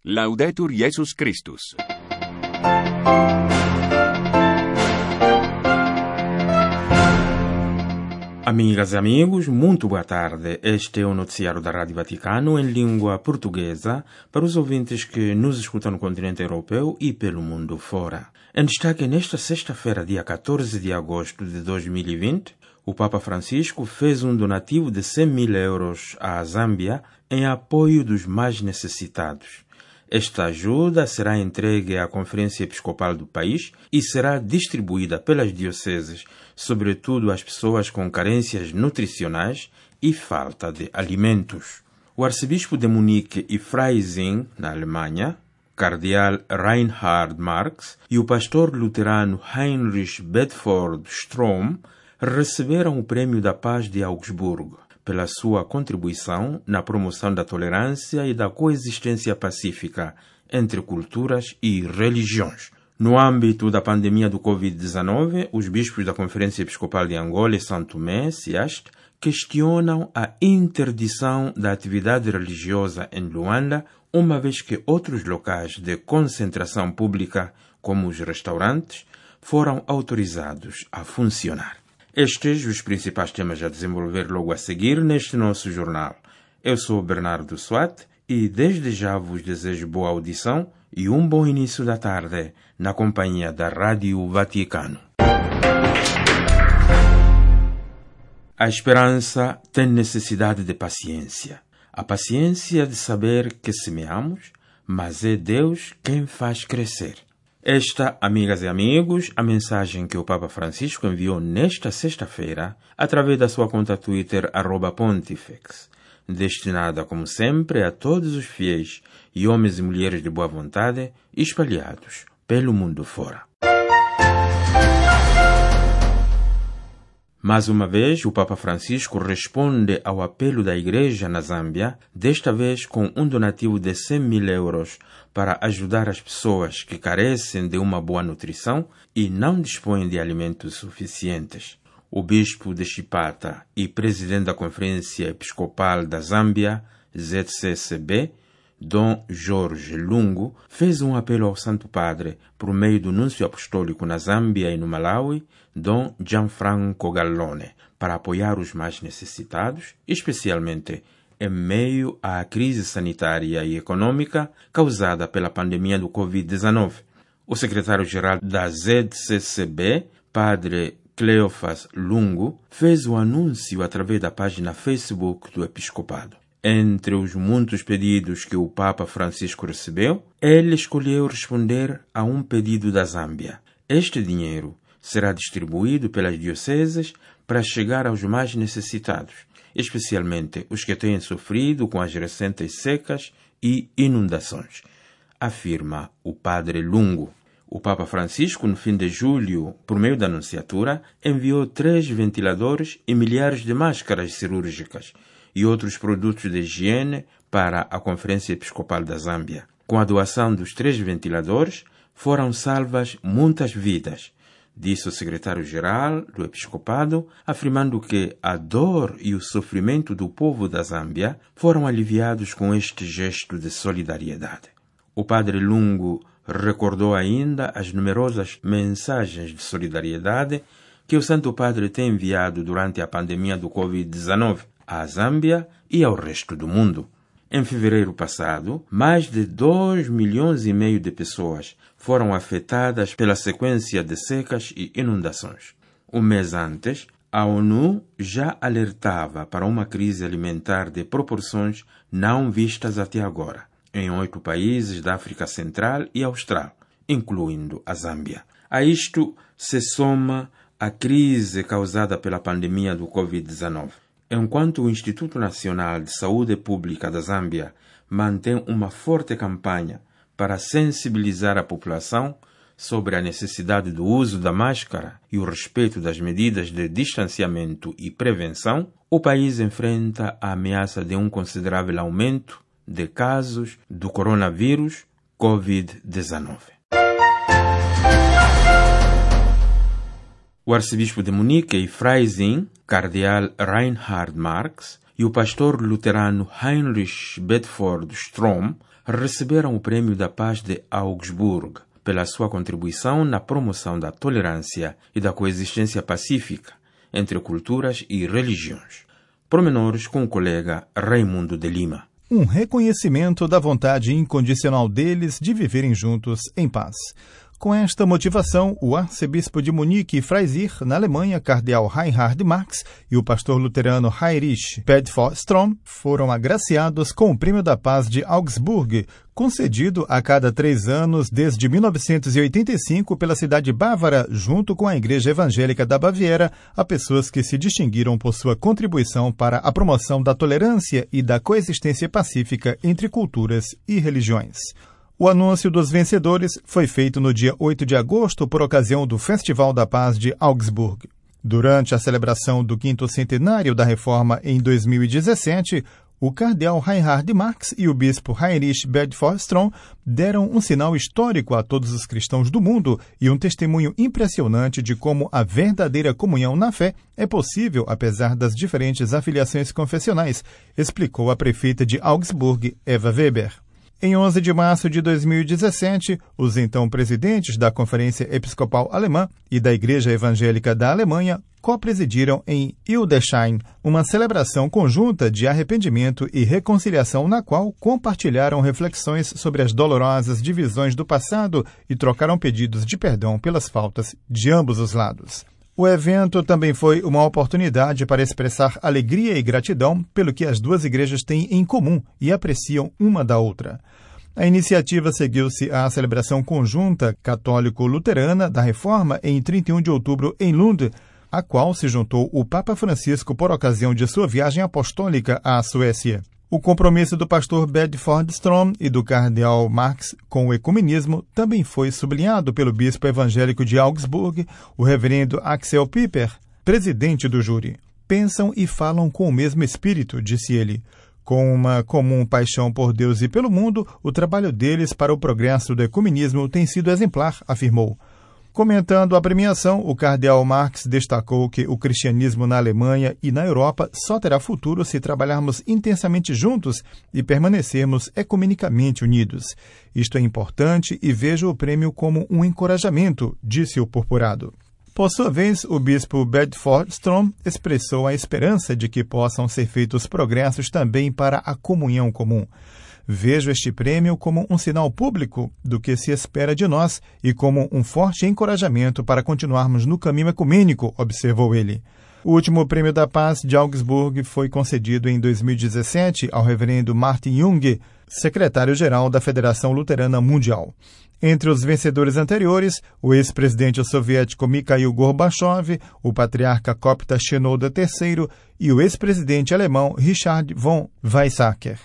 Laudetur Jesus Christus. Amigas e amigos, muito boa tarde. Este é o noticiário da Rádio Vaticano em língua portuguesa para os ouvintes que nos escutam no continente europeu e pelo mundo fora. Em destaque, nesta sexta-feira, dia 14 de agosto de 2020, o Papa Francisco fez um donativo de 100 mil euros à Zâmbia em apoio dos mais necessitados. Esta ajuda será entregue à Conferência Episcopal do país e será distribuída pelas dioceses, sobretudo às pessoas com carências nutricionais e falta de alimentos. O arcebispo de Munique e Freising, na Alemanha, cardeal Reinhard Marx, e o pastor luterano Heinrich Bedford Strom receberam o Prêmio da Paz de Augsburgo pela sua contribuição na promoção da tolerância e da coexistência pacífica entre culturas e religiões. No âmbito da pandemia do Covid-19, os bispos da Conferência Episcopal de Angola e São Tomé, CIAST, questionam a interdição da atividade religiosa em Luanda, uma vez que outros locais de concentração pública, como os restaurantes, foram autorizados a funcionar. Estes os principais temas a desenvolver logo a seguir neste nosso jornal. Eu sou Bernardo Swat e desde já vos desejo boa audição e um bom início da tarde na companhia da Rádio Vaticano. A esperança tem necessidade de paciência. A paciência de saber que semeamos, mas é Deus quem faz crescer. Esta, amigas e amigos, a mensagem que o Papa Francisco enviou nesta sexta-feira através da sua conta Twitter @Pontifex, destinada, como sempre, a todos os fiéis e homens e mulheres de boa vontade espalhados pelo mundo fora. Mais uma vez, o Papa Francisco responde ao apelo da Igreja na Zâmbia, desta vez com um donativo de 100 mil euros para ajudar as pessoas que carecem de uma boa nutrição e não dispõem de alimentos suficientes. O bispo de Chipata e presidente da Conferência Episcopal da Zâmbia, ZCCB, Dom Jorge Lungu, fez um apelo ao Santo Padre por meio do Núncio Apostólico na Zâmbia e no Malawi, Dom Gianfranco Gallone, para apoiar os mais necessitados, especialmente em meio à crise sanitária e econômica causada pela pandemia do Covid-19. O secretário-geral da ZCCB, Padre Cleofas Lungu, fez o anúncio através da página Facebook do Episcopado. Entre os muitos pedidos que o Papa Francisco recebeu, ele escolheu responder a um pedido da Zâmbia. Este dinheiro será distribuído pelas dioceses para chegar aos mais necessitados, especialmente os que têm sofrido com as recentes secas e inundações, afirma o Padre Lungu. O Papa Francisco, no fim de julho, por meio da Anunciatura, enviou 3 ventiladores e milhares de máscaras cirúrgicas e outros produtos de higiene para a Conferência Episcopal da Zâmbia. Com a doação dos 3 ventiladores, foram salvas muitas vidas, disse o secretário-geral do Episcopado, afirmando que a dor e o sofrimento do povo da Zâmbia foram aliviados com este gesto de solidariedade. O Padre Lungu recordou ainda as numerosas mensagens de solidariedade que o Santo Padre tem enviado durante a pandemia do Covid-19 à Zâmbia e ao resto do mundo. Em fevereiro passado, mais de 2,5 milhões de pessoas foram afetadas pela sequência de secas e inundações. Um mês antes, a ONU já alertava para uma crise alimentar de proporções não vistas até agora, em 8 países da África Central e Austral, incluindo a Zâmbia. A isto se soma a crise causada pela pandemia do Covid-19. Enquanto o Instituto Nacional de Saúde Pública da Zâmbia mantém uma forte campanha para sensibilizar a população sobre a necessidade do uso da máscara e o respeito das medidas de distanciamento e prevenção, o país enfrenta a ameaça de um considerável aumento de casos do coronavírus Covid-19. O arcebispo de Munique e Freising, cardeal Reinhard Marx, e o pastor luterano Heinrich Bedford Strom receberam o Prêmio da Paz de Augsburg pela sua contribuição na promoção da tolerância e da coexistência pacífica entre culturas e religiões. Pormenores com o colega Raimundo de Lima. Um reconhecimento da vontade incondicional deles de viverem juntos em paz. Com esta motivação, o arcebispo de Munique e Freising, na Alemanha, cardeal Reinhard Marx, e o pastor luterano Heinrich Bedford Strom foram agraciados com o Prêmio da Paz de Augsburg, concedido a cada 3 anos desde 1985 pela cidade bávara, junto com a Igreja Evangélica da Baviera, a pessoas que se distinguiram por sua contribuição para a promoção da tolerância e da coexistência pacífica entre culturas e religiões. O anúncio dos vencedores foi feito no dia 8 de agosto por ocasião do Festival da Paz de Augsburg. Durante a celebração do 5º centenário da Reforma em 2017, o cardeal Reinhard Marx e o bispo Heinrich Bedford Strom deram um sinal histórico a todos os cristãos do mundo e um testemunho impressionante de como a verdadeira comunhão na fé é possível apesar das diferentes afiliações confessionais, explicou a prefeita de Augsburg, Eva Weber. Em 11 de março de 2017, os então presidentes da Conferência Episcopal Alemã e da Igreja Evangélica da Alemanha co-presidiram em Hildesheim uma celebração conjunta de arrependimento e reconciliação na qual compartilharam reflexões sobre as dolorosas divisões do passado e trocaram pedidos de perdão pelas faltas de ambos os lados. O evento também foi uma oportunidade para expressar alegria e gratidão pelo que as duas igrejas têm em comum e apreciam uma da outra. A iniciativa seguiu-se à celebração conjunta católico-luterana da Reforma em 31 de outubro em Lund, a qual se juntou o Papa Francisco por ocasião de sua viagem apostólica à Suécia. O compromisso do pastor Bedford Strom e do cardeal Marx com o ecumenismo também foi sublinhado pelo bispo evangélico de Augsburg, o reverendo Axel Piper, presidente do júri. Pensam e falam com o mesmo espírito, disse ele. Com uma comum paixão por Deus e pelo mundo, o trabalho deles para o progresso do ecumenismo tem sido exemplar, afirmou. Comentando a premiação, o cardeal Marx destacou que o cristianismo na Alemanha e na Europa só terá futuro se trabalharmos intensamente juntos e permanecermos ecumenicamente unidos. Isto é importante e vejo o prêmio como um encorajamento, disse o purpurado. Por sua vez, o bispo Bedford Strom expressou a esperança de que possam ser feitos progressos também para a comunhão comum. Vejo este prêmio como um sinal público do que se espera de nós e como um forte encorajamento para continuarmos no caminho ecumênico, observou ele. O último Prêmio da Paz de Augsburg foi concedido em 2017 ao reverendo Martin Jung, secretário-geral da Federação Luterana Mundial. Entre os vencedores anteriores, o ex-presidente soviético Mikhail Gorbachev, o patriarca copta Shenouda III e o ex-presidente alemão Richard von Weizsäcker.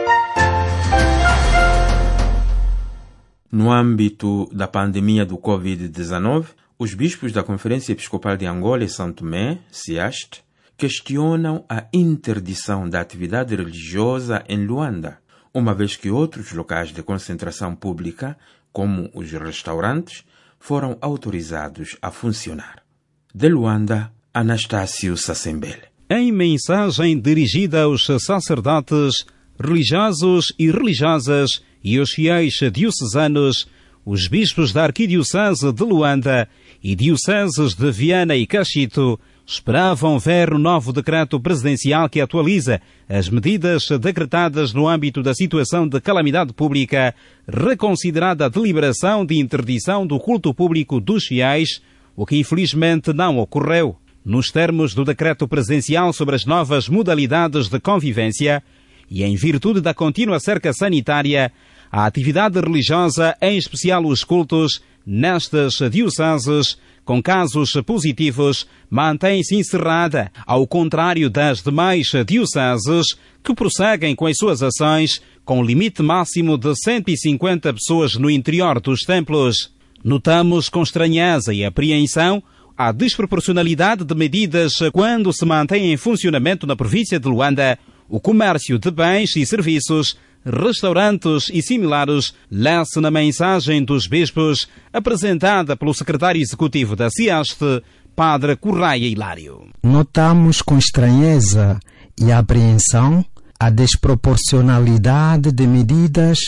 No âmbito da pandemia do Covid-19, os bispos da Conferência Episcopal de Angola e São Tomé, CIAST, questionam a interdição da atividade religiosa em Luanda, uma vez que outros locais de concentração pública, como os restaurantes, foram autorizados a funcionar. De Luanda, Anastácio Sassembele. Em mensagem dirigida aos sacerdotes, religiosos e religiosas e os fiéis diocesanos, os bispos da Arquidiocese de Luanda e dioceses de Viana e Cachito esperavam ver o novo decreto presidencial que atualiza as medidas decretadas no âmbito da situação de calamidade pública, reconsiderada a deliberação de interdição do culto público dos fiéis, o que infelizmente não ocorreu. Nos termos do decreto presidencial sobre as novas modalidades de convivência e em virtude da contínua cerca sanitária, a atividade religiosa, em especial os cultos, nestas dioceses, com casos positivos, mantém-se encerrada, ao contrário das demais dioceses, que prosseguem com as suas ações, com limite máximo de 150 pessoas no interior dos templos. Notamos com estranheza e apreensão a desproporcionalidade de medidas quando se mantém em funcionamento na província de Luanda o comércio de bens e serviços, restaurantes e similares, lê-se na mensagem dos bispos apresentada pelo secretário executivo da CIAST, Padre Correia Hilário. Notamos com estranheza e apreensão a desproporcionalidade de medidas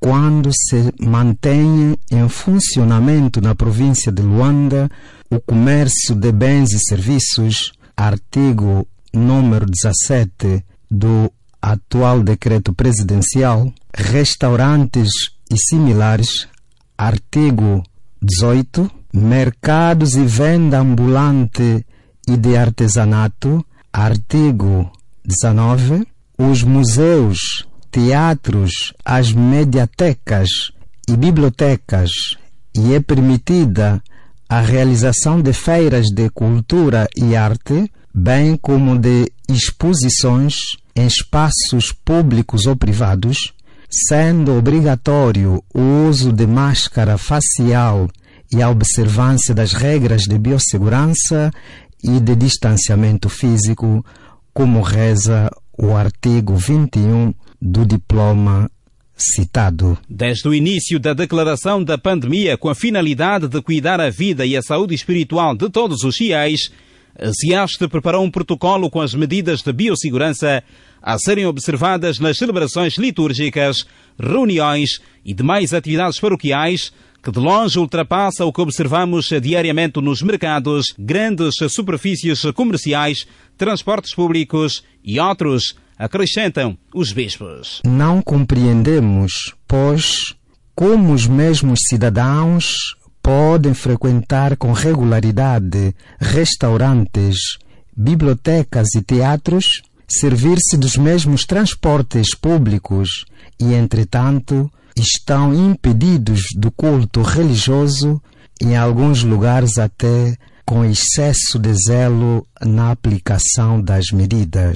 quando se mantém em funcionamento na província de Luanda o comércio de bens e serviços, artigo número 17 do atual decreto presidencial, restaurantes e similares, artigo 18, mercados e venda ambulante e de artesanato, artigo 19, os museus, teatros, as mediatecas e bibliotecas, e é permitida a realização de feiras de cultura e arte, bem como de exposições em espaços públicos ou privados, sendo obrigatório o uso de máscara facial e a observância das regras de biossegurança e de distanciamento físico, como reza o artigo 21 do diploma citado. Desde o início da declaração da pandemia, com a finalidade de cuidar a vida e a saúde espiritual de todos os fiéis, a SIAST preparou um protocolo com as medidas de biossegurança a serem observadas nas celebrações litúrgicas, reuniões e demais atividades paroquiais, que de longe ultrapassa o que observamos diariamente nos mercados, grandes superfícies comerciais, transportes públicos e outros, acrescentam os bispos. Não compreendemos, pois, como os mesmos cidadãos podem frequentar com regularidade restaurantes, bibliotecas e teatros, servir-se dos mesmos transportes públicos e, entretanto, estão impedidos do culto religioso, em alguns lugares até com excesso de zelo na aplicação das medidas.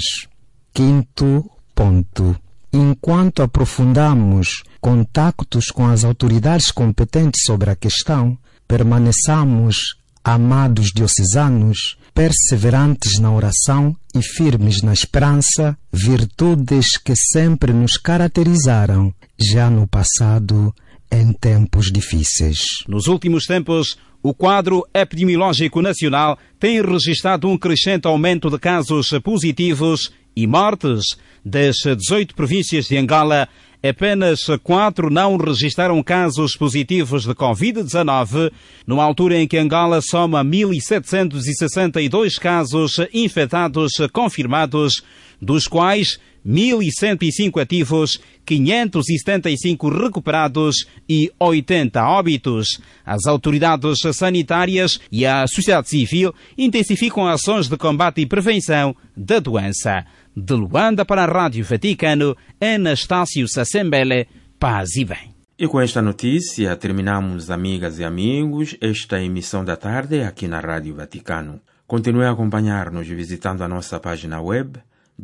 Quinto ponto. Enquanto aprofundamos contactos com as autoridades competentes sobre a questão, permaneçamos, amados diocesanos, perseverantes na oração e firmes na esperança, virtudes que sempre nos caracterizaram, já no passado, em tempos difíceis. Nos últimos tempos, o quadro epidemiológico nacional tem registrado um crescente aumento de casos positivos e mortes. Das 18 províncias de Angola, apenas 4 não registraram casos positivos de Covid-19, numa altura em que Angola soma 1.762 casos infectados confirmados, dos quais 1.105 ativos, 575 recuperados e 80 óbitos. As autoridades sanitárias e a sociedade civil intensificam ações de combate e prevenção da doença. De Luanda para a Rádio Vaticano, Anastácio Sassembele, paz e bem. E com esta notícia terminamos, amigas e amigos, esta emissão da tarde aqui na Rádio Vaticano. Continue a acompanhar-nos visitando a nossa página web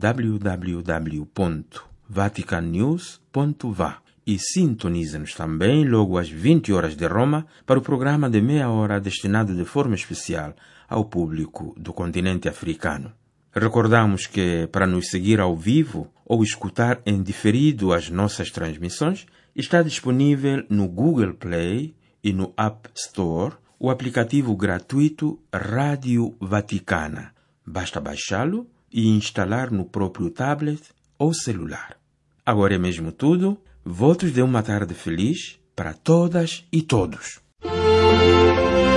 www.vaticannews.va e sintonize-nos também logo às 20 horas de Roma para o programa de meia hora destinado de forma especial ao público do continente africano. Recordamos que, para nos seguir ao vivo ou escutar em diferido as nossas transmissões, está disponível no Google Play e no App Store o aplicativo gratuito Rádio Vaticana. Basta baixá-lo e instalar no próprio tablet ou celular. Agora é mesmo tudo. Votos de uma tarde feliz para todas e todos.